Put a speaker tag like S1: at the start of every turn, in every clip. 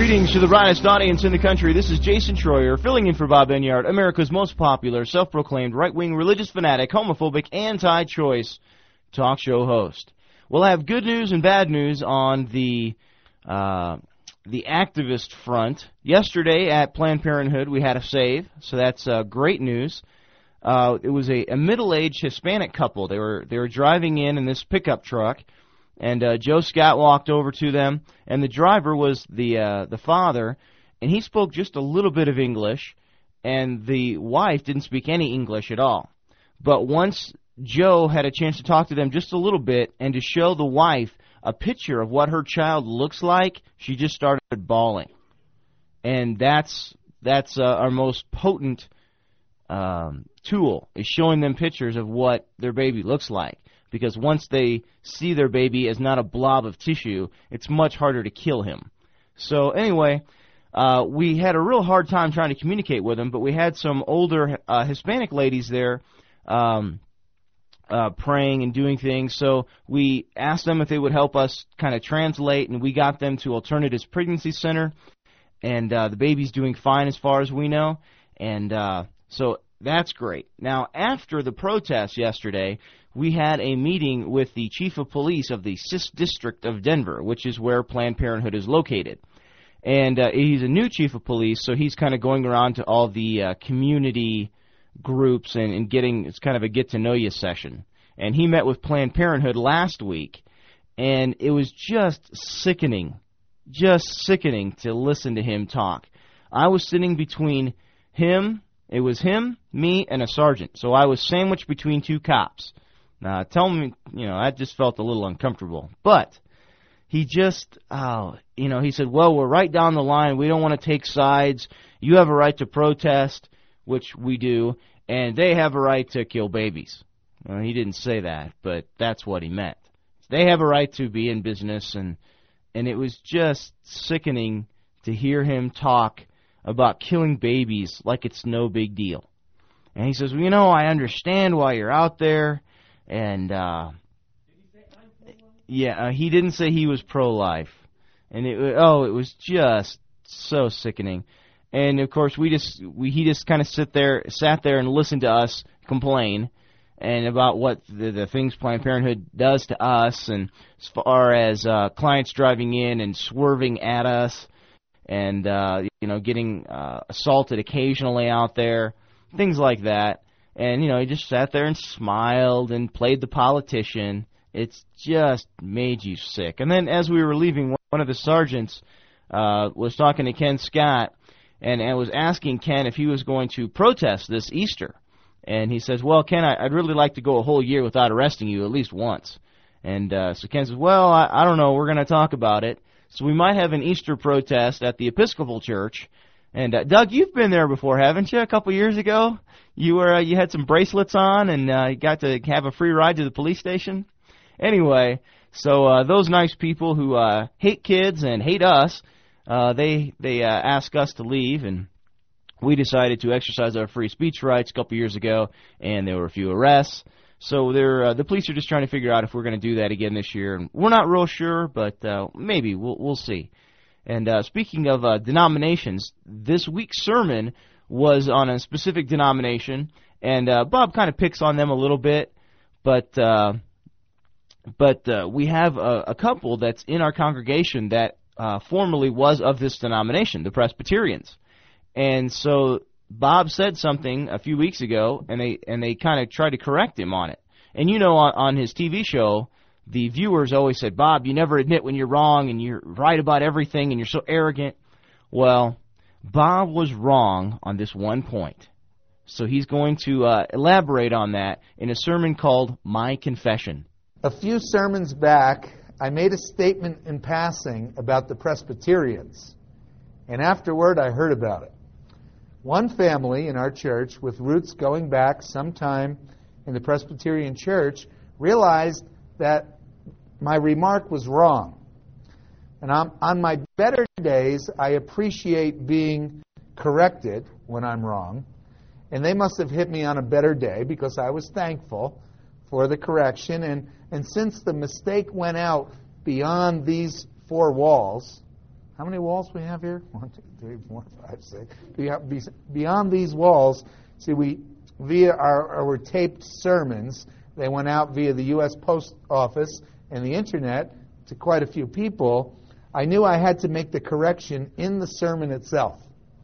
S1: Greetings to the brightest audience in the country. This is Jason Troyer, filling in for Bob Enyart, America's most popular, self-proclaimed, right-wing, religious fanatic, homophobic, anti-choice talk show host. We'll have good news and bad news on the activist front. Yesterday at Planned Parenthood, we had a save, so that's great news. It was a middle-aged Hispanic couple. They were driving in this pickup truck. And Joe Scott walked over to them, and the driver was the father, and he spoke just a little bit of English, and the wife didn't speak any English at all. But once Joe had a chance to talk to them just a little bit and to show the wife a picture of what her child looks like, she just started bawling. And that's our most potent tool, is showing them pictures of what their baby looks like. Because once they see their baby as not a blob of tissue, it's much harder to kill him. So anyway, we had a real hard time trying to communicate with them, but we had some older Hispanic ladies there praying and doing things. So we asked them if they would help us kind of translate, and we got them to Alternatives Pregnancy Center. And the baby's doing fine as far as we know. And so that's great. Now, after the protest yesterday, we had a meeting with the chief of police of the 6th District of Denver, which is where Planned Parenthood is located. And he's a new chief of police, so he's kind of going around to all the community groups and getting, it's kind of a get-to-know-you session. And he met with Planned Parenthood last week, and it was just sickening to listen to him talk. I was sitting between him, it was him, me, and a sergeant, so I was sandwiched between two cops. Tell me, I just felt a little uncomfortable. But he just, he said, well, we're right down the line. We don't want to take sides. You have a right to protest, which we do, and they have a right to kill babies. Well, he didn't say that, but that's what he meant. They have a right to be in business, and it was just sickening to hear him talk about killing babies like it's no big deal. And he says, well, I understand why you're out there. And he didn't say he was pro-life, and it was just so sickening. And of course, he just kind of sat there and listened to us complain and about what the things Planned Parenthood does to us, and as far as clients driving in and swerving at us, and getting assaulted occasionally out there, things like that. And, he just sat there and smiled and played the politician. It's just made you sick. And then as we were leaving, one of the sergeants was talking to Ken Scott and was asking Ken if he was going to protest this Easter. And he says, well, Ken, I'd really like to go a whole year without arresting you at least once. And so Ken says, well, I don't know. We're going to talk about it. So we might have an Easter protest at the Episcopal Church. And Doug, you've been there before, haven't you? A couple years ago, you had some bracelets on, and you got to have a free ride to the police station. Anyway, so those nice people who hate kids and hate us, they asked us to leave, and we decided to exercise our free speech rights a couple years ago, and there were a few arrests. So the police are just trying to figure out if we're going to do that again this year, and we're not real sure, but maybe we'll see. And speaking of denominations, this week's sermon was on a specific denomination, and Bob kind of picks on them a little bit, but we have a couple that's in our congregation that formerly was of this denomination, the Presbyterians. And so Bob said something a few weeks ago, and they kind of tried to correct him on it. And on his TV show, the viewers always said, Bob, you never admit when you're wrong, and you're right about everything, and you're so arrogant. Well, Bob was wrong on this one point. So he's going to elaborate on that in a sermon called My Confession.
S2: A few sermons back, I made a statement in passing about the Presbyterians, and afterward I heard about it. One family in our church, with roots going back sometime in the Presbyterian church, realized that my remark was wrong. And on my better days, I appreciate being corrected when I'm wrong. And they must have hit me on a better day because I was thankful for the correction. And since the mistake went out beyond these four walls, How many walls we have here? 1, 2, 3, 4, 5, 6. Beyond these walls, see, we via our taped sermons, they went out via the U.S. Post Office and the Internet to quite a few people. I knew I had to make the correction in the sermon itself.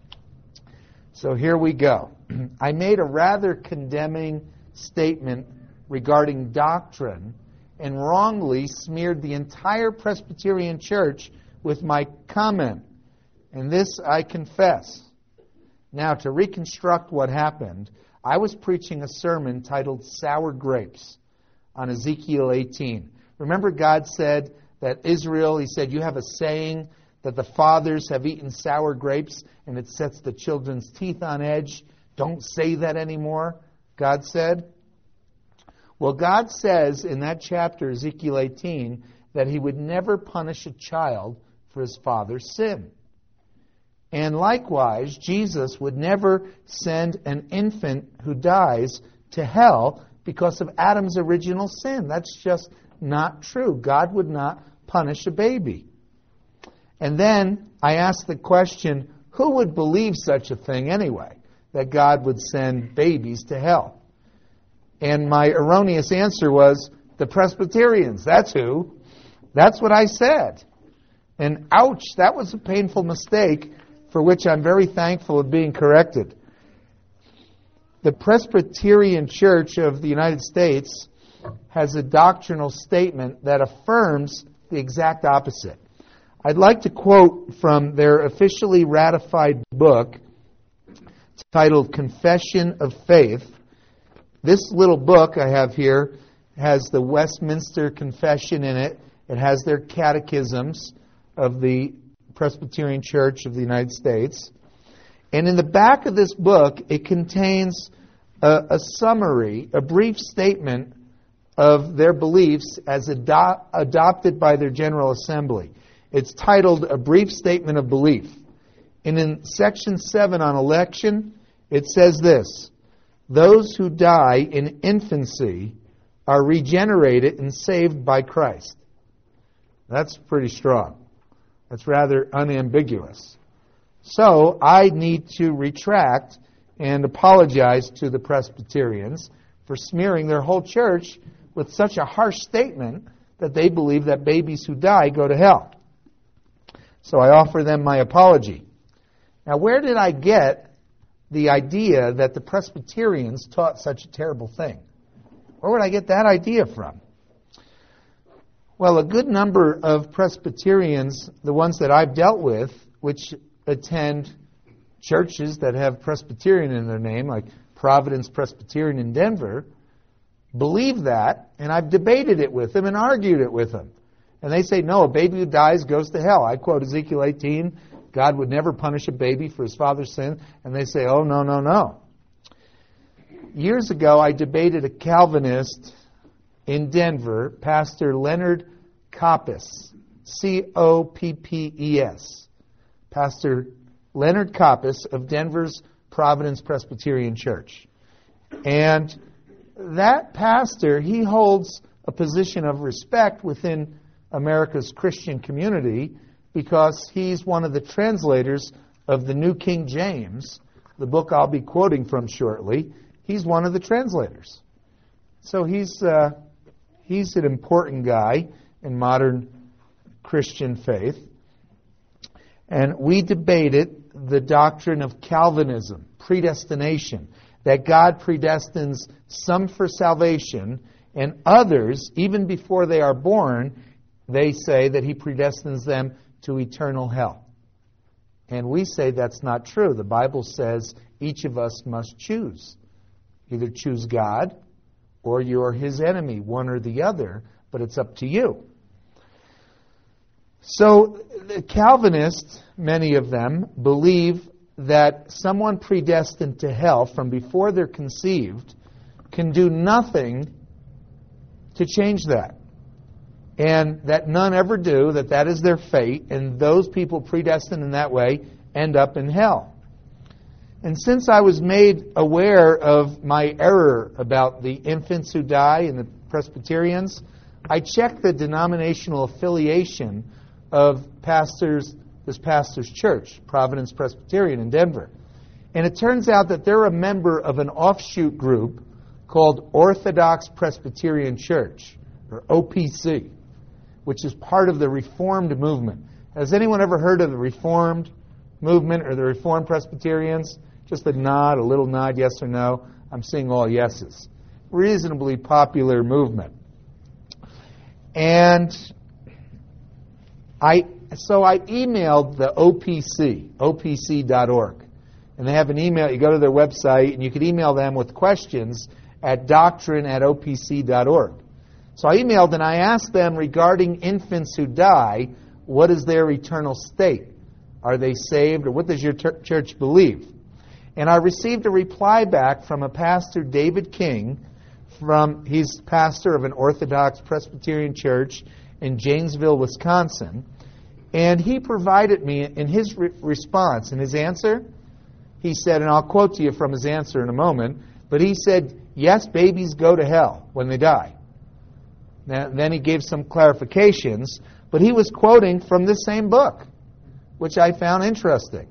S2: So here we go. I made a rather condemning statement regarding doctrine and wrongly smeared the entire Presbyterian Church with my comment. And this I confess. Now, to reconstruct what happened, I was preaching a sermon titled Sour Grapes on Ezekiel 18. Remember, God said that Israel, He said, you have a saying that the fathers have eaten sour grapes and it sets the children's teeth on edge. Don't say that anymore, God said. Well, God says in that chapter, Ezekiel 18, that He would never punish a child for his father's sin. And likewise, Jesus would never send an infant who dies to hell because of Adam's original sin. That's just not true. God would not punish a baby. And then I asked the question, who would believe such a thing anyway, that God would send babies to hell? And my erroneous answer was, the Presbyterians. That's who. That's what I said. And ouch, that was a painful mistake for which I'm very thankful of being corrected. The Presbyterian Church of the United States has a doctrinal statement that affirms the exact opposite. I'd like to quote from their officially ratified book titled Confession of Faith. This little book I have here has the Westminster Confession in it. It has their catechisms of the Presbyterian Church of the United States. And in the back of this book, it contains a summary, a brief statement of their beliefs as adopted by their General Assembly. It's titled A Brief Statement of Belief. And in Section 7 on election, it says this: those who die in infancy are regenerated and saved by Christ. That's pretty strong. That's rather unambiguous. So I need to retract and apologize to the Presbyterians for smearing their whole church with such a harsh statement that they believe that babies who die go to hell. So I offer them my apology. Now, where did I get the idea that the Presbyterians taught such a terrible thing? Where would I get that idea from? Well, a good number of Presbyterians, the ones that I've dealt with, which attend churches that have Presbyterian in their name, like Providence Presbyterian in Denver, believe that, and I've debated it with them and argued it with them. And they say, no, a baby who dies goes to hell. I quote Ezekiel 18, God would never punish a baby for his father's sin. And they say, oh, no, no, no. Years ago, I debated a Calvinist in Denver, Pastor Leonard Koppes, Coppes, Pastor Leonard Koppes of Denver's Providence Presbyterian Church. And that pastor, he holds a position of respect within America's Christian community because he's one of the translators of the New King James, the book I'll be quoting from shortly. He's one of the translators. So he's an important guy in modern Christian faith. And we debated the doctrine of Calvinism, predestination, that God predestines some for salvation and others, even before they are born, they say that He predestines them to eternal hell. And we say that's not true. The Bible says each of us must choose. Either choose God or you're His enemy, one or the other, but it's up to you. So the Calvinists, many of them, believe that someone predestined to hell from before they're conceived can do nothing to change that. And that none ever do, that is their fate, and those people predestined in that way end up in hell. And since I was made aware of my error about the infants who die and the Presbyterians, I checked the denominational affiliation of pastors, this pastor's church, Providence Presbyterian in Denver. And it turns out that they're a member of an offshoot group called Orthodox Presbyterian Church, or OPC, which is part of the Reformed movement. Has anyone ever heard of the Reformed movement or the Reformed Presbyterians? Just a nod, a little nod, yes or no. I'm seeing all yeses. Reasonably popular movement. And I emailed the OPC, opc.org. And they have an email. You go to their website, and you can email them with questions at doctrine@opc.org. So I emailed and I asked them regarding infants who die, what is their eternal state? Are they saved, or what does your church believe? And I received a reply back from a pastor, David King, he's pastor of an Orthodox Presbyterian church in Janesville, Wisconsin. And he provided me, in his response, in his answer, he said, and I'll quote to you from his answer in a moment, but he said, yes, babies go to hell when they die. Now, then he gave some clarifications, but he was quoting from this same book, which I found interesting.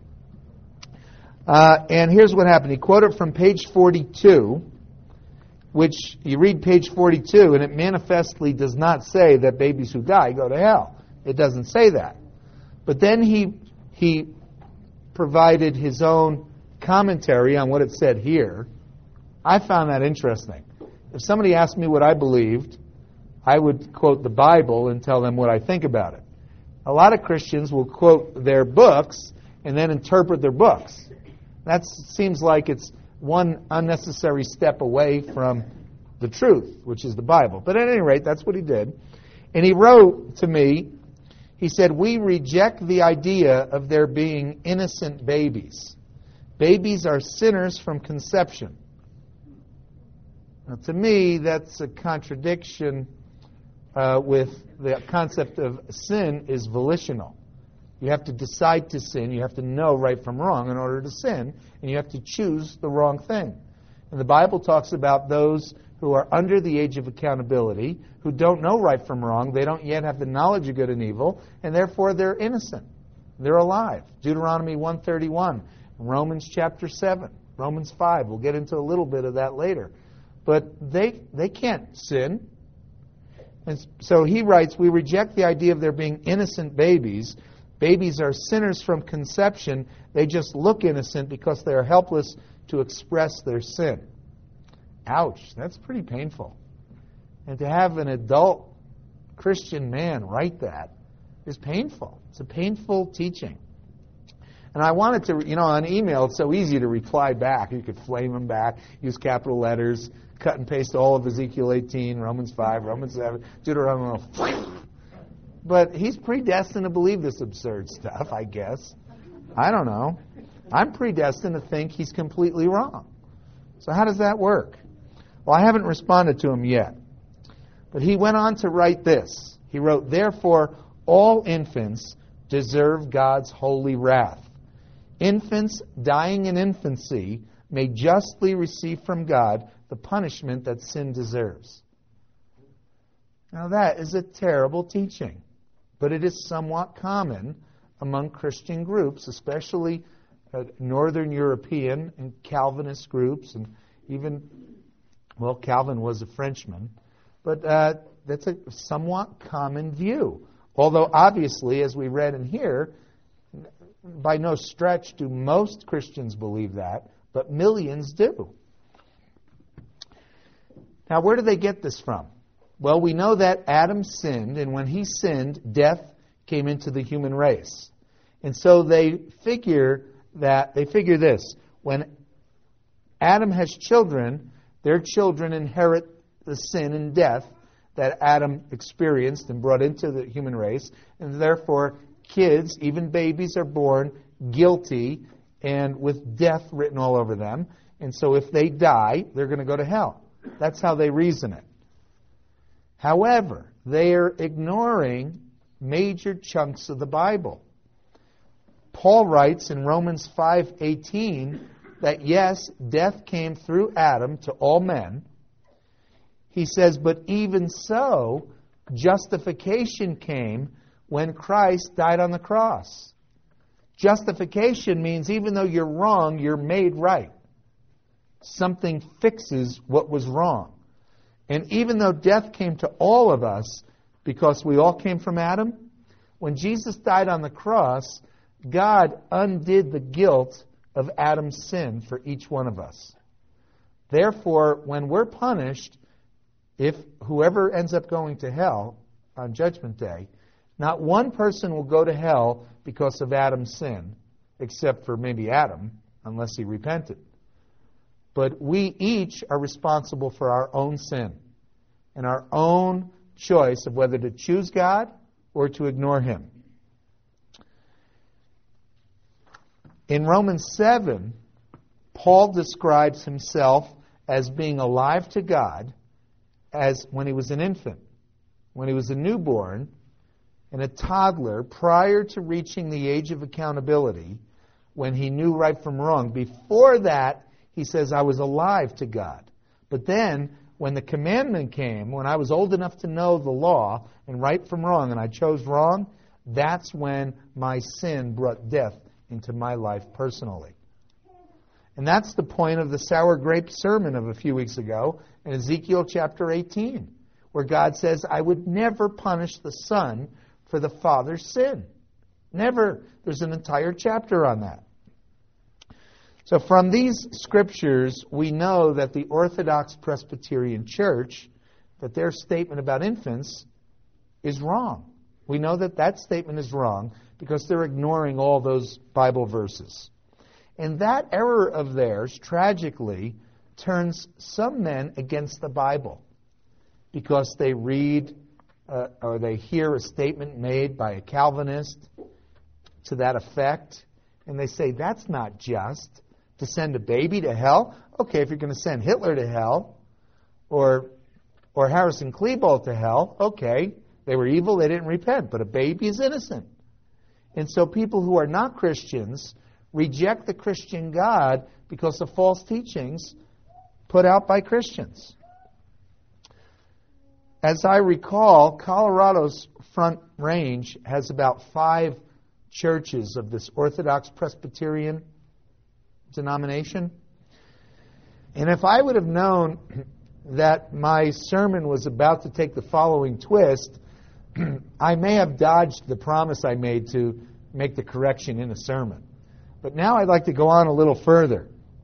S2: And here's what happened. He quoted from page 42, which you read page 42, and it manifestly does not say that babies who die go to hell. It doesn't say that. But then he provided his own commentary on what it said here. I found that interesting. If somebody asked me what I believed, I would quote the Bible and tell them what I think about it. A lot of Christians will quote their books and then interpret their books. That seems like it's one unnecessary step away from the truth, which is the Bible. But at any rate, that's what he did. And he wrote to me, he said, we reject the idea of there being innocent babies. Babies are sinners from conception. Now, to me, that's a contradiction with the concept of sin is volitional. You have to decide to sin. You have to know right from wrong in order to sin. And you have to choose the wrong thing. And the Bible talks about those who are under the age of accountability, who don't know right from wrong. They don't yet have the knowledge of good and evil, and therefore they're innocent. They're alive. Deuteronomy 1:31, Romans chapter 7, Romans 5. We'll get into a little bit of that later. But they can't sin. And so he writes, we reject the idea of there being innocent babies. Babies are sinners from conception. They just look innocent because they are helpless to express their sin. Ouch, that's pretty painful. And to have an adult Christian man write that is painful. It's a painful teaching. And I wanted to, on email, it's so easy to reply back. You could flame him back, use capital letters, cut and paste all of Ezekiel 18, Romans 5, Romans 7, Deuteronomy. But he's predestined to believe this absurd stuff, I guess. I don't know. I'm predestined to think he's completely wrong. So how does that work? Well, I haven't responded to him yet. But he went on to write this. He wrote, therefore, all infants deserve God's holy wrath. Infants dying in infancy may justly receive from God the punishment that sin deserves. Now that is a terrible teaching, but it is somewhat common among Christian groups, especially Northern European and Calvinist groups, and even, Calvin was a Frenchman, but that's a somewhat common view. Although obviously, as we read in here, by no stretch do most Christians believe that, but millions do. Now, where do they get this from? Well, we know that Adam sinned, and when he sinned, death came into the human race. And so they figure this. When Adam has children, their children inherit the sin and death that Adam experienced and brought into the human race, and therefore kids, even babies, are born guilty and with death written all over them. And so if they die, they're going to go to hell. That's how they reason it. However, they are ignoring major chunks of the Bible. Paul writes in Romans 5:18 that yes, death came through Adam to all men. He says, but even so, justification came when Christ died on the cross. Justification means even though you're wrong, you're made right. Something fixes what was wrong. And even though death came to all of us, because we all came from Adam, when Jesus died on the cross, God undid the guilt of Adam's sin for each one of us. Therefore, when we're punished, if whoever ends up going to hell on Judgment Day, not one person will go to hell because of Adam's sin, except for maybe Adam, unless he repented. But we each are responsible for our own sin and our own choice of whether to choose God or to ignore Him. In Romans 7, Paul describes himself as being alive to God as when he was an infant, when he was a newborn and a toddler prior to reaching the age of accountability, when he knew right from wrong. Before that, he says, I was alive to God. But then, when the commandment came, when I was old enough to know the law and right from wrong, and I chose wrong, that's when my sin brought death into my life personally. And that's the point of the sour grape sermon of a few weeks ago in Ezekiel chapter 18, where God says, I would never punish the son for the father's sin. Never. There's an entire chapter on that. So from these scriptures, we know that the Orthodox Presbyterian Church, that their statement about infants is wrong. We know that that statement is wrong because they're ignoring all those Bible verses. And that error of theirs, tragically, turns some men against the Bible because they read or they hear a statement made by a Calvinist to that effect, and they say, that's not just. To send a baby to hell? Okay, if you're going to send Hitler to hell, or Harrison Klebold to hell, okay, they were evil, they didn't repent, but a baby is innocent. And so people who are not Christians reject the Christian God because of false teachings put out by Christians. As I recall, Colorado's Front Range has about 5 churches of this Orthodox Presbyterian denomination. And if I would have known that my sermon was about to take the following twist, I may have dodged the promise I made to make the correction in a sermon. But now I'd like to go on a little further.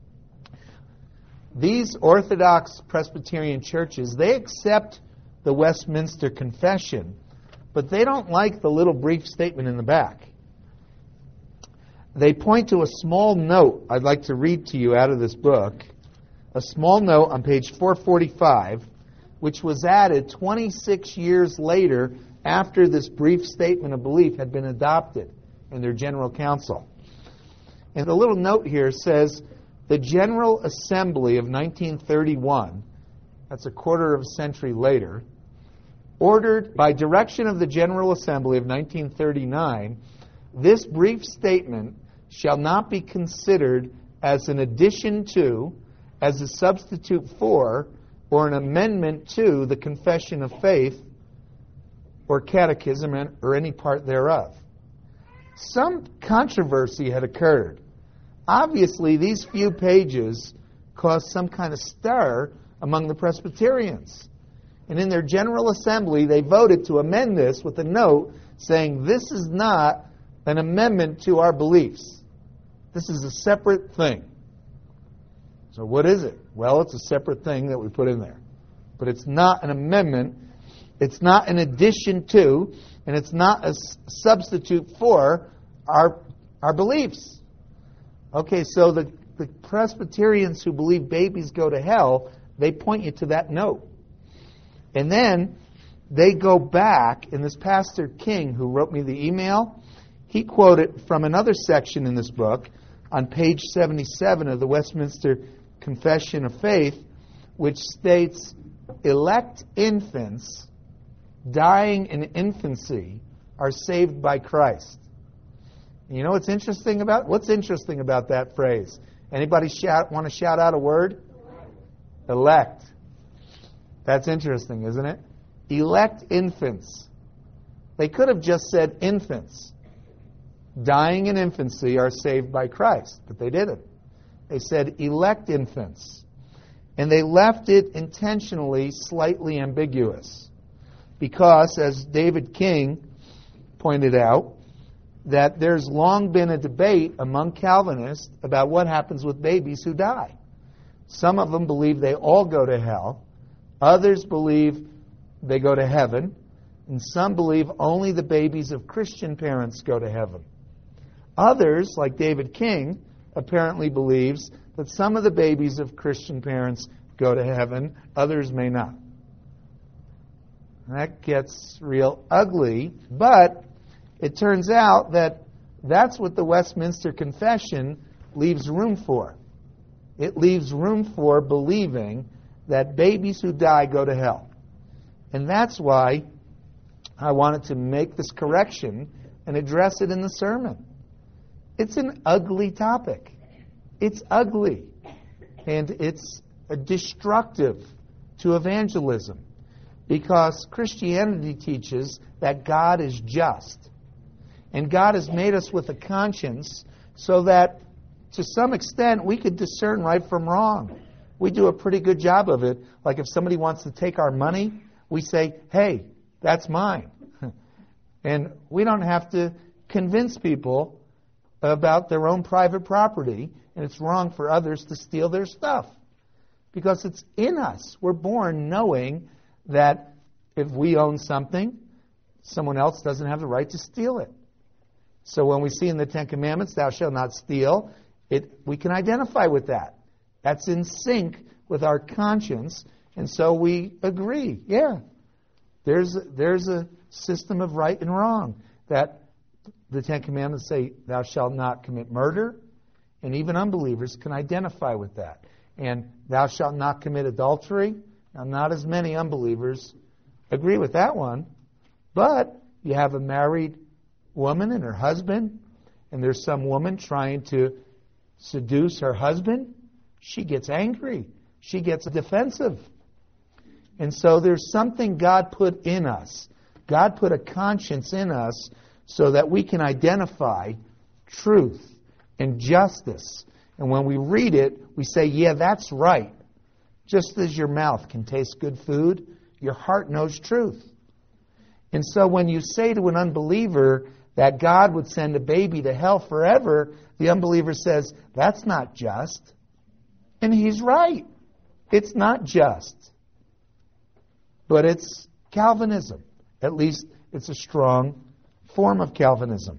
S2: These Orthodox Presbyterian churches, they accept the Westminster Confession, but they don't like the little brief statement in the back. They point to a small note I'd like to read to you out of this book, a small note on page 445, which was added 26 years later after this brief statement of belief had been adopted in their General Council. And the little note here says, the General Assembly of 1931, that's a quarter of a century later, ordered by direction of the General Assembly of 1939, this brief statement shall not be considered as an addition to, as a substitute for, or an amendment to the Confession of Faith or Catechism or any part thereof. Some controversy had occurred. Obviously, these few pages caused some kind of stir among the Presbyterians. And in their General Assembly, they voted to amend this with a note saying this is not an amendment to our beliefs. This is a separate thing. So what is it? Well, it's a separate thing that we put in there. But it's not an amendment. It's not an addition to, and it's not a substitute for our beliefs. Okay, so the Presbyterians who believe babies go to hell, they point you to that note. And then they go back, and this Pastor King, who wrote me the email, he quoted from another section in this book on page 77 of the Westminster Confession of Faith, which states, elect infants dying in infancy are saved by Christ. You know what's interesting about that phrase? Anybody want to shout out a word? Elect. That's interesting, isn't it? Elect infants. They could have just said infants. dying in infancy are saved by Christ. But they didn't. They said elect infants. And they left it intentionally slightly ambiguous. Because, as David King pointed out, that there's long been a debate among Calvinists about what happens with babies who die. Some of them believe they all go to hell. Others believe they go to heaven. And some believe only the babies of Christian parents go to heaven. Others, like David King, apparently believes that some of the babies of Christian parents go to heaven, others may not. That gets real ugly, but it turns out that that's what the Westminster Confession leaves room for. It leaves room for believing that babies who die go to hell. And that's why I wanted to make this correction and address it in the sermon. It's an ugly topic. It's ugly. And it's destructive to evangelism. Because Christianity teaches that God is just. And God has made us with a conscience so that, to some extent, we could discern right from wrong. We do a pretty good job of it. Like if somebody wants to take our money, we say, hey, that's mine. And we don't have to convince people about their own private property, and it's wrong for others to steal their stuff. Because it's in us. We're born knowing that if we own something, someone else doesn't have the right to steal it. So when we see in the Ten Commandments, thou shalt not steal, we can identify with that. That's in sync with our conscience, and so we agree. Yeah, there's a system of right and wrong. That the Ten Commandments say, thou shalt not commit murder, and even unbelievers can identify with that. And thou shalt not commit adultery. Now, not as many unbelievers agree with that one, but you have a married woman and her husband, and there's some woman trying to seduce her husband. She gets angry. She gets defensive. And so there's something God put in us. God put a conscience in us so that we can identify truth and justice. And when we read it, we say, yeah, that's right. Just as your mouth can taste good food, your heart knows truth. And so when you say to an unbeliever that God would send a baby to hell forever, the unbeliever says, that's not just. And he's right. It's not just. But it's Calvinism. At least it's a strong form of Calvinism.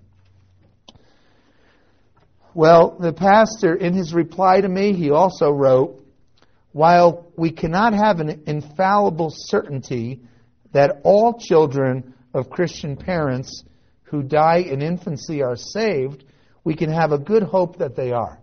S2: Well, the pastor, in his reply to me, he also wrote, while we cannot have an infallible certainty that all children of Christian parents who die in infancy are saved, we can have a good hope that they are.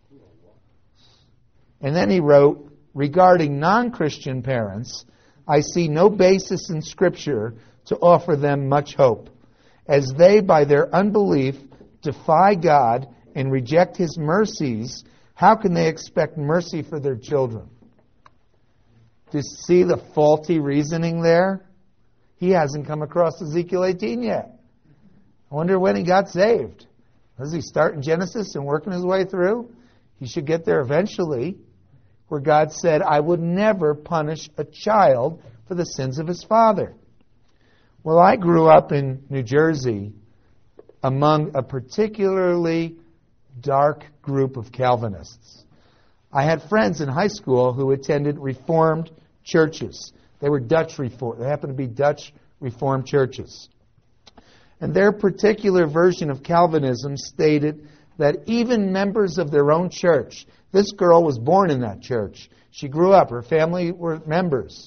S2: And then he wrote, regarding non-Christian parents, I see no basis in Scripture to offer them much hope, as they, by their unbelief, defy God and reject His mercies. How can they expect mercy for their children? Do you see the faulty reasoning there? He hasn't come across Ezekiel 18 yet. I wonder when he got saved. Does he start in Genesis and working his way through? He should get there eventually, where God said, I would never punish a child for the sins of his father. Well, I grew up in New Jersey among a particularly dark group of Calvinists. I had friends in high school who attended Reformed churches. They were Dutch Reformed. They happened to be Dutch Reformed churches. And their particular version of Calvinism stated that even members of their own church, this girl was born in that church. She grew up. Her family were members.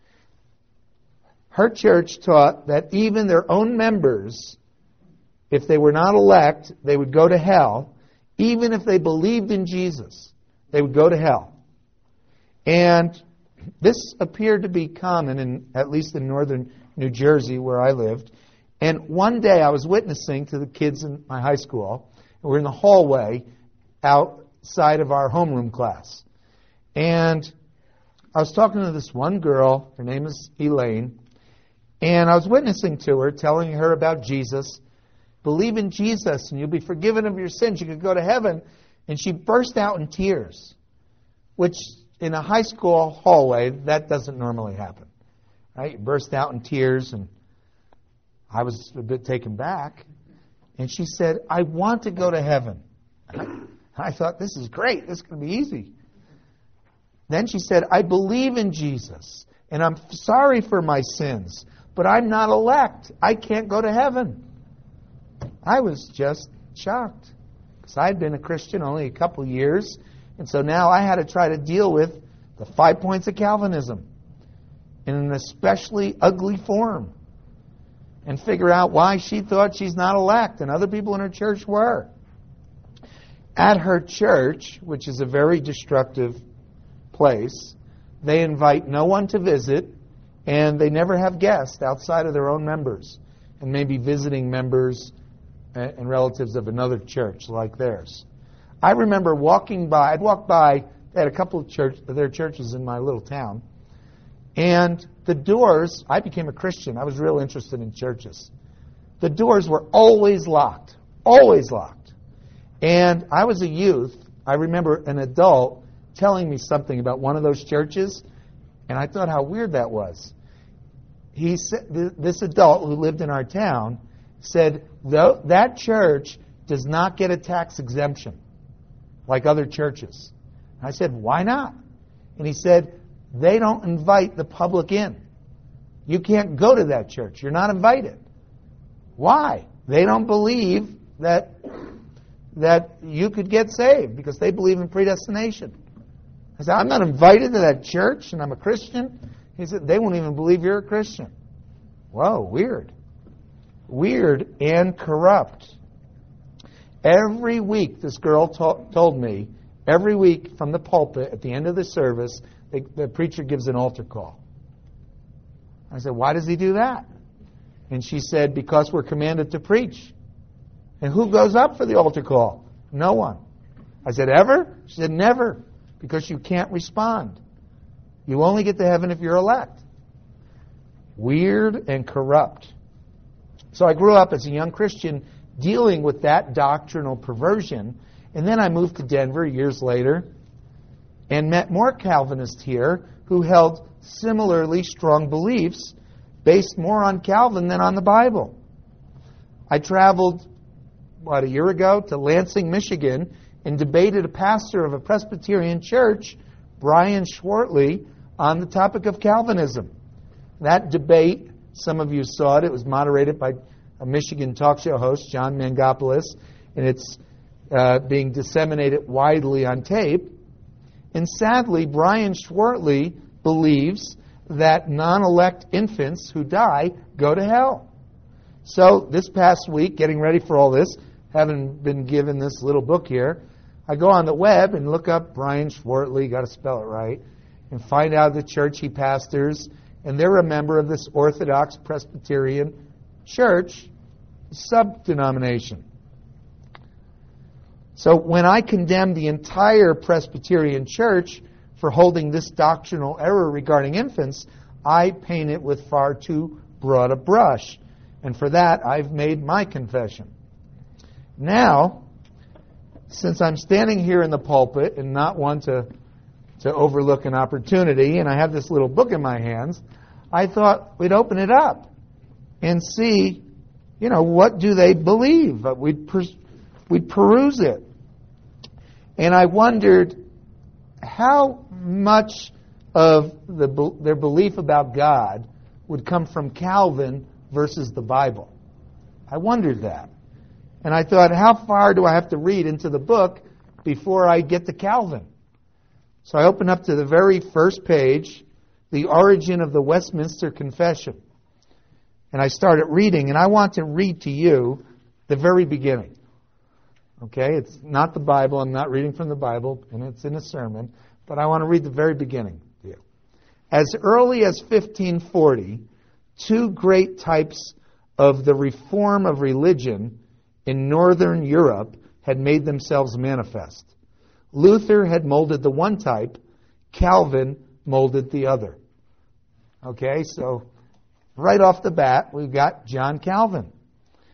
S2: Her church taught that even their own members, if they were not elect, they would go to hell. Even if they believed in Jesus, they would go to hell. And this appeared to be common, at least in northern New Jersey where I lived. And one day I was witnessing to the kids in my high school. And we're in the hallway outside of our homeroom class. And I was talking to this one girl. Her name is Elaine. And I was witnessing to her, telling her about Jesus. believe in Jesus and you'll be forgiven of your sins. You could go to heaven. And she burst out in tears, which in a high school hallway, that doesn't normally happen. Right? You burst out in tears, and I was a bit taken back. And she said, I want to go to heaven. I thought, this is great. This is going to be easy. Then she said, I believe in Jesus, and I'm sorry for my sins, but I'm not elect. I can't go to heaven. I was just shocked. Because I had been a Christian only a couple years, and so now I had to try to deal with the 5 points of Calvinism in an especially ugly form and figure out why she thought she's not elect and other people in her church were. At her church, which is a very destructive place, they invite no one to visit, and they never have guests outside of their own members and maybe visiting members and relatives of another church like theirs. I remember walking by, I'd walk by, they had a couple of their churches in my little town, and the doors, I became a Christian. I was real interested in churches. The doors were always locked. Always locked. And I was a youth. I remember an adult telling me something about one of those churches, and I thought how weird that was. He said, this adult who lived in our town said, that church does not get a tax exemption like other churches. I said, why not? And he said, they don't invite the public in. You can't go to that church. You're not invited. Why? They don't believe that you could get saved because they believe in predestination. I said, I'm not invited to that church and I'm a Christian. He said, they won't even believe you're a Christian. Whoa, weird. Weird and corrupt. Every week, this girl told me, every week from the pulpit at the end of the service, the preacher gives an altar call. I said, why does he do that? And she said, because we're commanded to preach. And who goes up for the altar call? No one. I said, ever? She said, never, because you can't respond. You only get to heaven if you're elect. Weird and corrupt. So I grew up as a young Christian dealing with that doctrinal perversion, and then I moved to Denver years later and met more Calvinists here who held similarly strong beliefs based more on Calvin than on the Bible. I traveled, a year ago to Lansing, Michigan, and debated a pastor of a Presbyterian church, Brian Schwartley, on the topic of Calvinism. That debate, some of you saw it, it was moderated by a Michigan talk show host, John Mangopoulos, and it's being disseminated widely on tape. And sadly, Brian Schwartley believes that non-elect infants who die go to hell. So this past week, getting ready for all this, having been given this little book here, I go on the web and look up Brian Schwartley, got to spell it right, and find out the church he pastors, and they're a member of this Orthodox Presbyterian church sub-denomination. So when I condemn the entire Presbyterian church for holding this doctrinal error regarding infants, I paint it with far too broad a brush. And for that, I've made my confession. Now, since I'm standing here in the pulpit and not one to overlook an opportunity, and I have this little book in my hands, I thought we'd open it up and see, what do they believe? We'd peruse it. And I wondered how much of their belief about God would come from Calvin versus the Bible. I wondered that. And I thought, how far do I have to read into the book before I get to Calvin? So I opened up to the very first page, The Origin of the Westminster Confession. And I started reading, and I want to read to you the very beginning. Okay, it's not the Bible, I'm not reading from the Bible, and it's in a sermon, but I want to read the very beginning to you. As early as 1540, two great types of the reform of religion in Northern Europe had made themselves manifest. Luther had molded the one type, Calvin molded the other. Okay, so right off the bat, we've got John Calvin.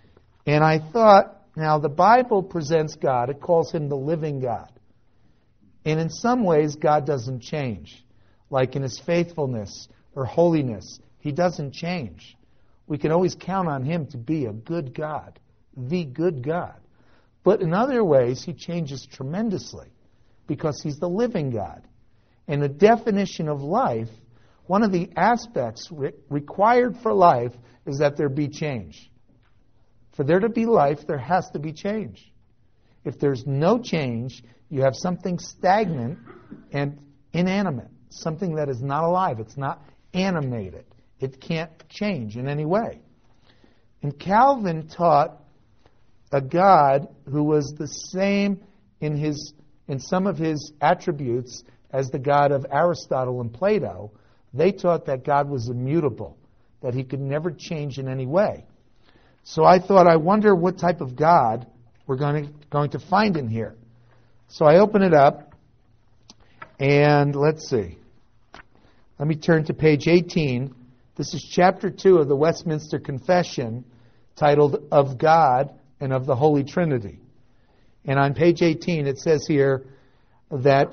S2: And I thought, now the Bible presents God, it calls him the living God. And in some ways, God doesn't change. Like in his faithfulness or holiness, he doesn't change. We can always count on him to be a good God, the good God. But in other ways, he changes tremendously because he's the living God. And the definition of life, one of the aspects required for life is that there be change. For there to be life, there has to be change. If there's no change, you have something stagnant and inanimate, something that is not alive. It's not animated. It can't change in any way. And Calvin taught a God who was the same in some of his attributes as the God of Aristotle and Plato. They taught that God was immutable, that he could never change in any way. So I thought, I wonder what type of God we're going to find in here. So I open it up, and let's see. Let me turn to page 18. This is chapter 2 of the Westminster Confession, titled Of God and of the Holy Trinity. And on page 18 it says here that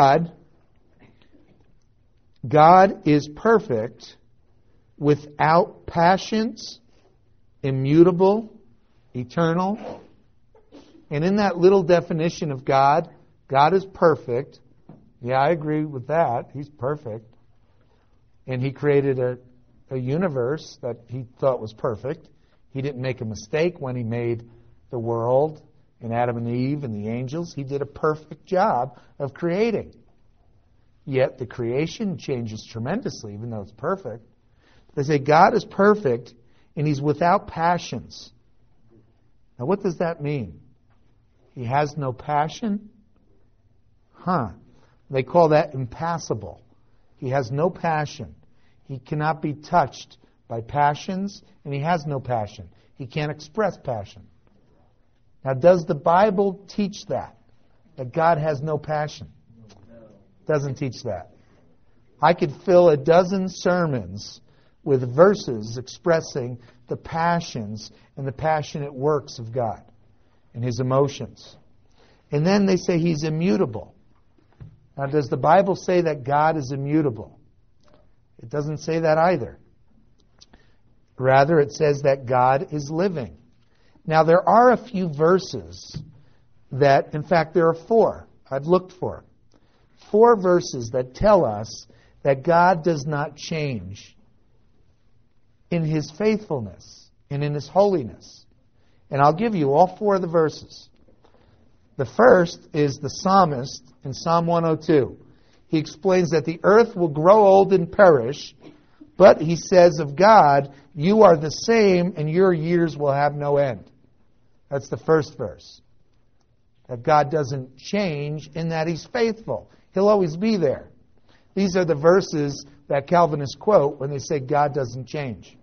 S2: God is perfect, without passions, immutable, eternal. And in that little definition of God, God is perfect. Yeah, I agree with that. He's perfect. And he created a universe that he thought was perfect. He didn't make a mistake when he made the world and Adam and Eve and the angels. He did a perfect job of creating. Yet the creation changes tremendously, even though it's perfect. They say God is perfect and he's without passions. Now what does that mean? He has no passion? They call that impassible. He has no passion. He cannot be touched by passions, and he has no passion. He can't express passion. Now, does the Bible teach that God has no passion? It doesn't teach that. I could fill a dozen sermons with verses expressing the passions and the passionate works of God and his emotions. And then they say he's immutable. Now, does the Bible say that God is immutable? It doesn't say that either. Rather, it says that God is living. Now, there are a few verses that, in fact, there are 4. I've looked for 4 verses that tell us that God does not change in his faithfulness and in his holiness. And I'll give you all 4 of the verses. The first is the psalmist in Psalm 102. He explains that the earth will grow old and perish, but he says of God, you are the same and your years will have no end. That's the first verse. That God doesn't change in that he's faithful. He'll always be there. These are the verses that Calvinists quote when they say God doesn't change.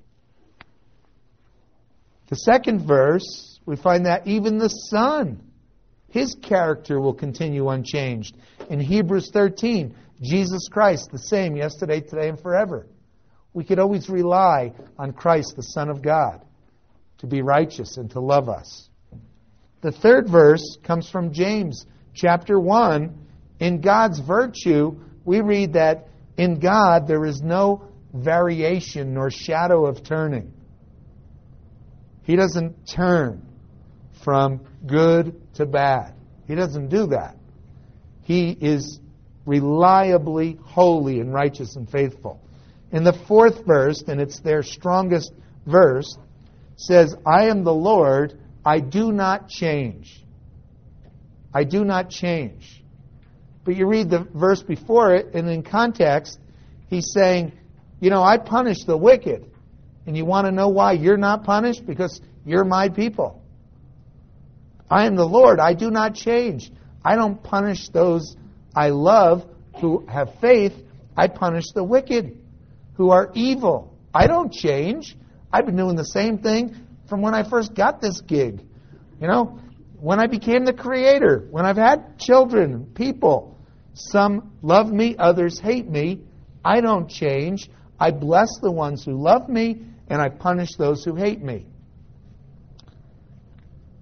S2: The second verse, we find that even the Son, his character will continue unchanged. In Hebrews 13, Jesus Christ, the same yesterday, today, and forever. We could always rely on Christ, the Son of God, to be righteous and to love us. The third verse comes from James chapter 1. In God's virtue, we read that in God there is no variation nor shadow of turning. He doesn't turn from good to bad. He doesn't do that. He is reliably holy and righteous and faithful. In the fourth verse, and it's their strongest verse, says, I am the Lord, I do not change. I do not change. But you read the verse before it, and in context, he's saying, I punish the wicked. And you want to know why you're not punished? Because you're my people. I am the Lord, I do not change. I don't punish those I love who have faith. I punish the wicked who are evil. I don't change. I've been doing the same thing from when I first got this gig. When I became the creator, when I've had children, people. Some love me, others hate me. I don't change. I bless the ones who love me, and I punish those who hate me.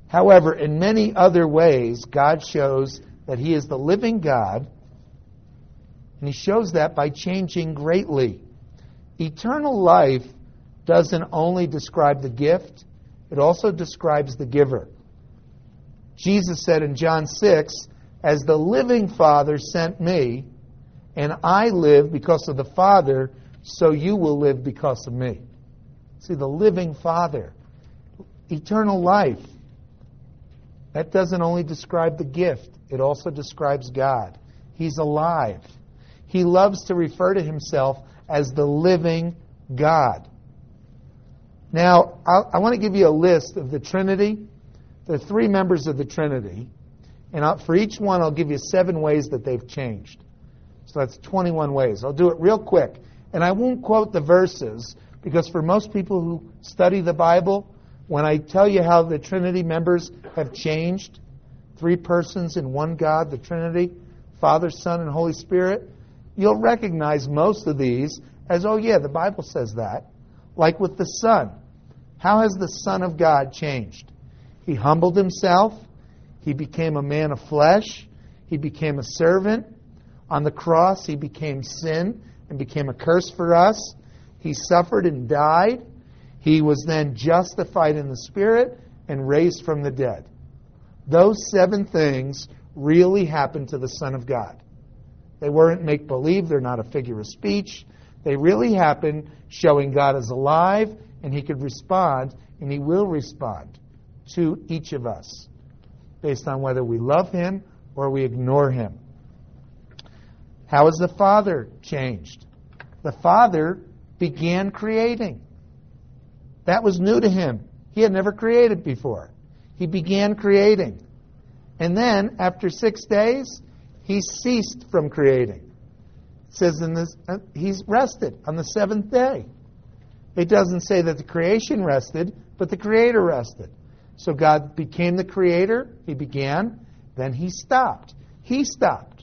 S2: However, in many other ways, God shows that He is the living God, and He shows that by changing greatly. Eternal life doesn't only describe the gift, it also describes the giver. Jesus said in John 6, "As the living Father sent me, and I live because of the Father, so you will live because of me." See, the living Father. Eternal life. That doesn't only describe the gift, it also describes God. He's alive. He loves to refer to Himself as the living God. Now, I want to give you a list of the Trinity. There are 3 members of the Trinity. And for each one, I'll give you 7 ways that they've changed. So that's 21 ways. I'll do it real quick. And I won't quote the verses, because for most people who study the Bible, when I tell you how the Trinity members have changed, 3 persons in one God, the Trinity, Father, Son, and Holy Spirit, you'll recognize most of these as, oh yeah, the Bible says that. Like with the Son. How has the Son of God changed? He humbled Himself. He became a man of flesh. He became a servant. On the cross, He became sin and became a curse for us. He suffered and died. He was then justified in the Spirit and raised from the dead. Those 7 things really happened to the Son of God. They weren't make-believe. They're not a figure of speech. They really happened, showing God is alive, and He could respond, and He will respond to each of us based on whether we love Him or we ignore Him. How has the Father changed? The Father began creating. That was new to Him. He had never created before. He began creating. And then, after 6 days, He ceased from creating. It says He's rested on the 7th day. It doesn't say that the creation rested, but the Creator rested. So God became the Creator. He began. Then He stopped. He stopped.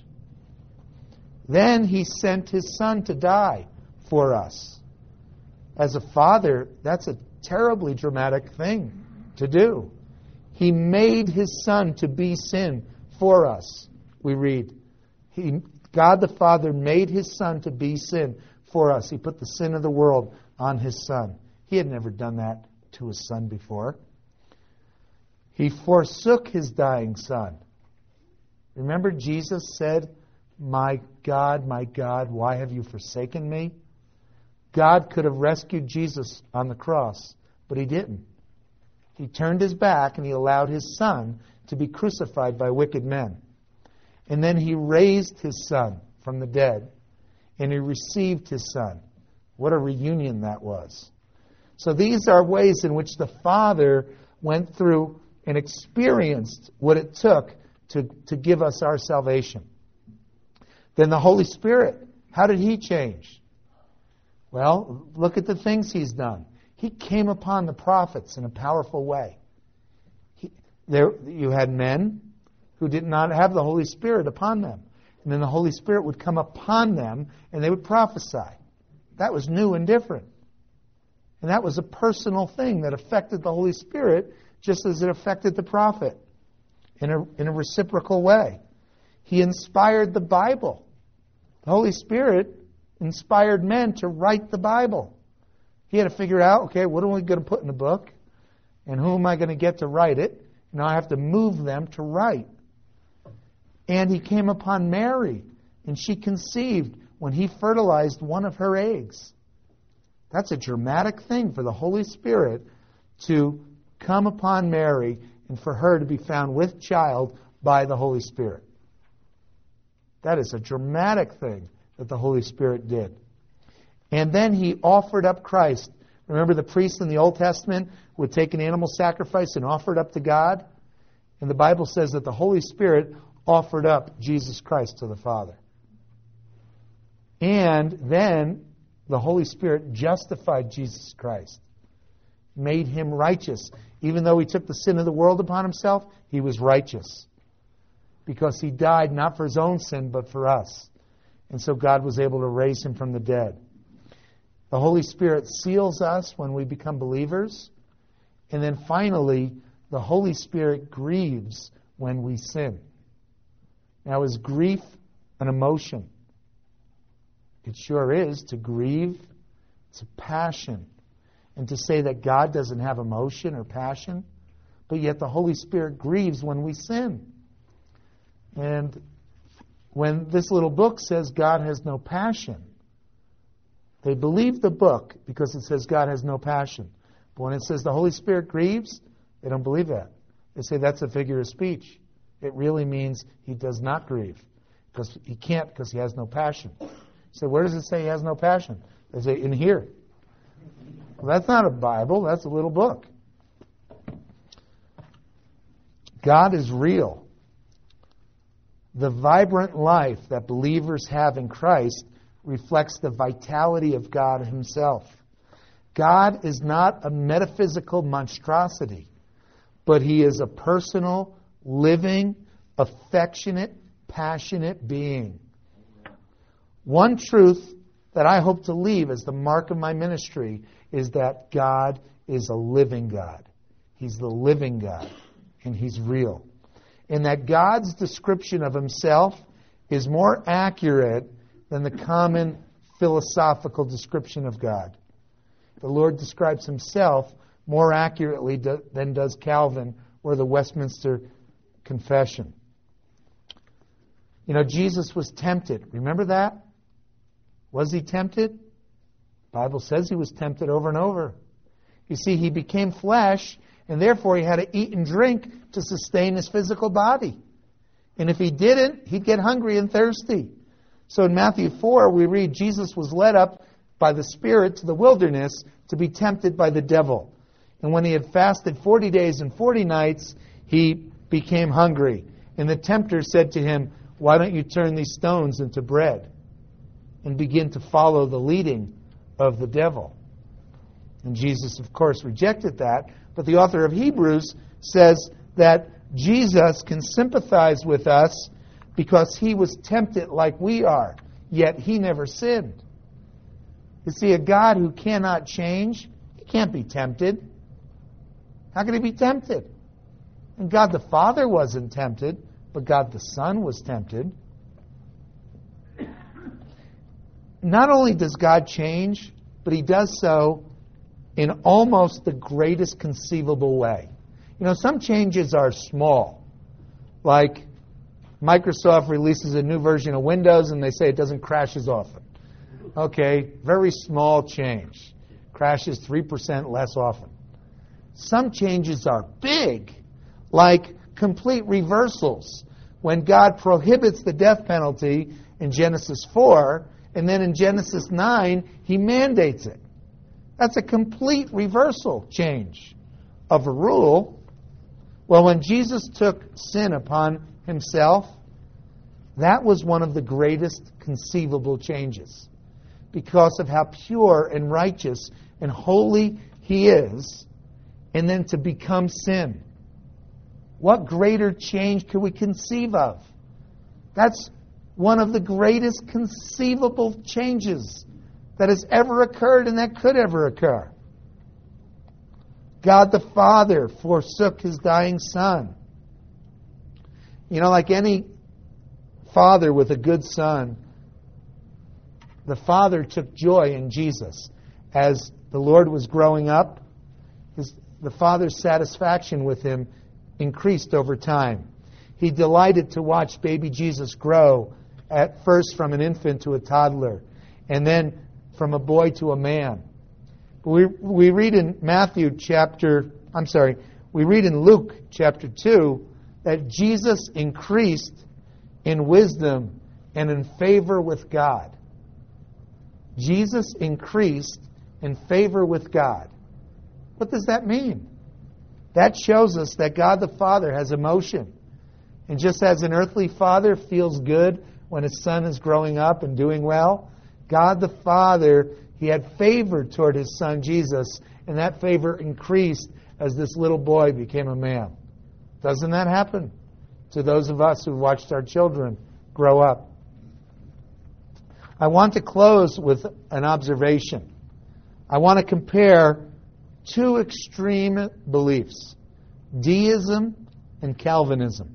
S2: Then He sent His Son to die for us. As a father, that's a terribly dramatic thing to do. He made His Son to be sin for us. We read, God the Father made His Son to be sin for us. He put the sin of the world on His Son. He had never done that to His Son before. He forsook His dying Son. Remember, Jesus said, my God, why have you forsaken me?" God could have rescued Jesus on the cross, but He didn't. He turned His back and He allowed His Son to be crucified by wicked men. And then He raised His Son from the dead, and He received His Son. What a reunion that was. So these are ways in which the Father went through and experienced what it took to give us our salvation. Then the Holy Spirit, how did He change? Well, look at the things He's done. He came upon the prophets in a powerful way. You had men who did not have the Holy Spirit upon them. And then the Holy Spirit would come upon them and they would prophesy. That was new and different. And that was a personal thing that affected the Holy Spirit just as it affected the prophet in a reciprocal way. He inspired the Bible. The Holy Spirit inspired men to write the Bible. He had to figure out, okay, what am I going to put in the book? And who am I going to get to write it? Now I have to move them to write. And He came upon Mary, and she conceived when He fertilized one of her eggs. That's a dramatic thing for the Holy Spirit to come upon Mary and for her to be found with child by the Holy Spirit. That is a dramatic thing that the Holy Spirit did. And then He offered up Christ. Remember the priests in the Old Testament would take an animal sacrifice and offer it up to God? And the Bible says that the Holy Spirit offered up Jesus Christ to the Father. And then the Holy Spirit justified Jesus Christ, made Him righteous. Even though He took the sin of the world upon Himself, He was righteous. Because He died not for His own sin, but for us. And so God was able to raise Him from the dead. The Holy Spirit seals us when we become believers. And then finally, the Holy Spirit grieves when we sin. Now, is grief an emotion? It sure is. To grieve, it's a passion. And to say that God doesn't have emotion or passion, but yet the Holy Spirit grieves when we sin. And when this little book says God has no passion, they believe the book because it says God has no passion. But when it says the Holy Spirit grieves, they don't believe that. They say that's a figure of speech. It really means he does not grieve. Because he can't, because he has no passion. So where does it say he has no passion? They say in here. Well, that's not a Bible, that's a little book. God is real. The vibrant life that believers have in Christ reflects the vitality of God himself. God is not a metaphysical monstrosity, but he is a personal, living, affectionate, passionate being. One truth that I hope to leave as the mark of my ministry is that God is a living God. He's the living God, and he's real. And that God's description of himself is more accurate than the common philosophical description of God. The Lord describes himself more accurately than does Calvin or the Westminster Confession. You know, Jesus was tempted. Remember that? Was he tempted? The Bible says he was tempted over and over. You see, he became flesh, and therefore he had to eat and drink to sustain his physical body. And if he didn't, he'd get hungry and thirsty. So in Matthew 4, we read, Jesus was led up by the Spirit to the wilderness to be tempted by the devil. And when he had fasted 40 days and 40 nights, he became hungry. And the tempter said to him, "Why don't you turn these stones into bread?" And begin to follow the leading of the devil. And Jesus, of course, rejected that. But the author of Hebrews says that Jesus can sympathize with us because he was tempted like we are, yet he never sinned. You see, a God who cannot change, he can't be tempted. How can he be tempted? And God the Father wasn't tempted, but God the Son was tempted. Not only does God change, but he does so in almost the greatest conceivable way. You know, some changes are small. Like Microsoft releases a new version of Windows and they say it doesn't crash as often. Okay, very small change. Crashes 3% less often. Some changes are big, like complete reversals. When God prohibits the death penalty in Genesis 4, and then in Genesis 9, he mandates it. That's a complete reversal change of a rule. Well, when Jesus took sin upon himself, that was one of the greatest conceivable changes because of how pure and righteous and holy he is, and then to become sin. What greater change could we conceive of? That's one of the greatest conceivable changes that has ever occurred and that could ever occur. God the Father forsook his dying Son. You know, like any father with a good son, the Father took joy in Jesus. As the Lord was growing up, the Father's satisfaction with him increased over time. He delighted to watch baby Jesus grow, at first from an infant to a toddler, and then from a boy to a man. We read in we read in Luke chapter 2 that Jesus increased in wisdom and in favor with God. Jesus increased in favor with God. What does that mean? That shows us that God the Father has emotion. And just as an earthly father feels good when his son is growing up and doing well, God the Father, he had favor toward his son Jesus, and that favor increased as this little boy became a man. Doesn't that happen to those of us who've watched our children grow up? I want to close with an observation. I want to compare two extreme beliefs. Deism and Calvinism.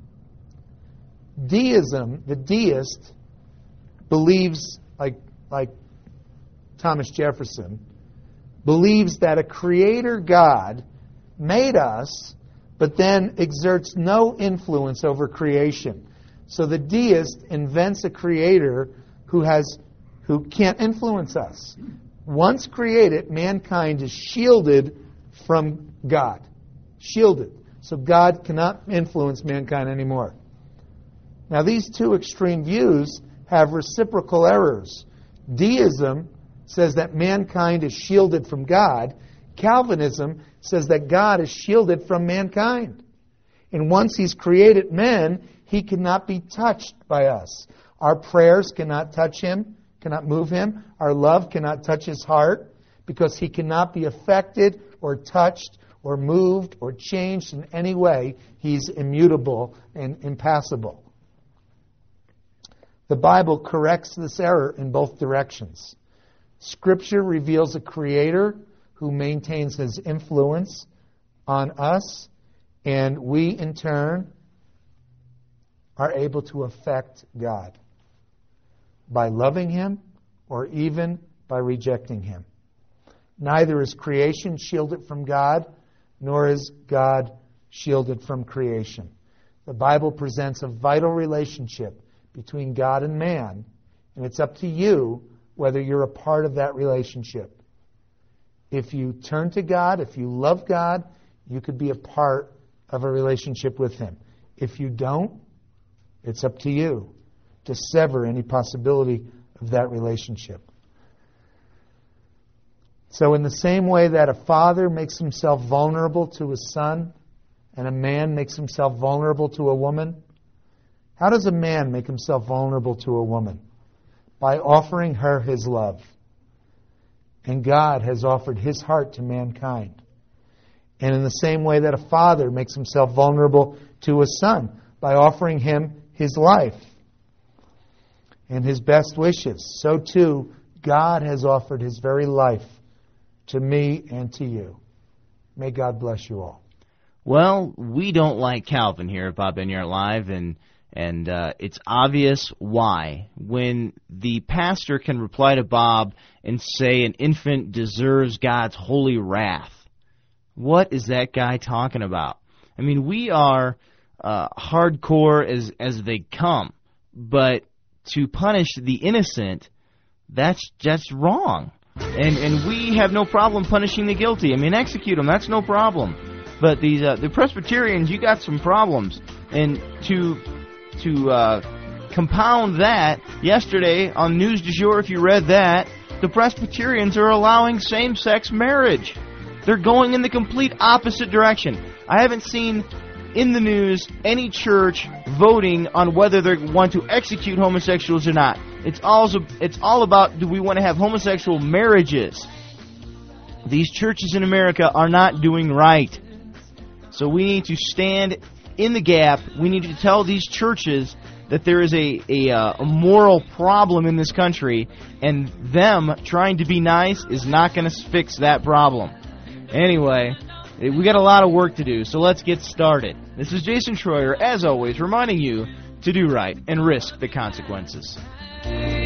S2: Deism, the deist, believes, like Thomas Jefferson, believes that a creator God made us, but then exerts no influence over creation. So the deist invents a creator who can't influence us. Once created, mankind is shielded from God. Shielded. So God cannot influence mankind anymore. Now these two extreme views have reciprocal errors. Deism says that mankind is shielded from God. Calvinism says that God is shielded from mankind. And once He's created men, He cannot be touched by us. Our prayers cannot touch Him, cannot move Him. Our love cannot touch His heart, because He cannot be affected or touched or moved or changed in any way. He's immutable and impassible. The Bible corrects this error in both directions. Scripture reveals a Creator who maintains His influence on us, and we, in turn, are able to affect God by loving Him or even by rejecting Him. Neither is creation shielded from God, nor is God shielded from creation. The Bible presents a vital relationship between God and man, and it's up to you whether you're a part of that relationship. If you turn to God, if you love God, you could be a part of a relationship with Him. If you don't, it's up to you to sever any possibility of that relationship. So in the same way that a father makes himself vulnerable to his son, and a man makes himself vulnerable to a woman, how does a man make himself vulnerable to a woman? By offering her his love. And God has offered His heart to mankind. And in the same way that a father makes himself vulnerable to a son, by offering him his life and his best wishes, so too God has offered His very life to me and to you. May God bless you all.
S1: Well, we don't like Calvin here at Bob Enyart Live, and it's obvious why. When the pastor can reply to Bob and say an infant deserves God's holy wrath, what is that guy talking about? I mean, we are hardcore as they come, but to punish the innocent, that's just wrong. And we have no problem punishing the guilty. I mean, execute them, that's no problem. But the Presbyterians, you got some problems. And to compound that, yesterday on News du Jour, if you read that, the Presbyterians are allowing same-sex marriage. They're going in the complete opposite direction. I haven't seen in the news any church voting on whether they want to execute homosexuals or not. It's all about, do we want to have homosexual marriages? These churches in America are not doing right. So we need to stand in the gap. We need to tell these churches that there is a moral problem in this country, and them trying to be nice is not going to fix that problem. Anyway, we got a lot of work to do, so let's get started. This is Jason Schroyer, as always, reminding you to do right and risk the consequences.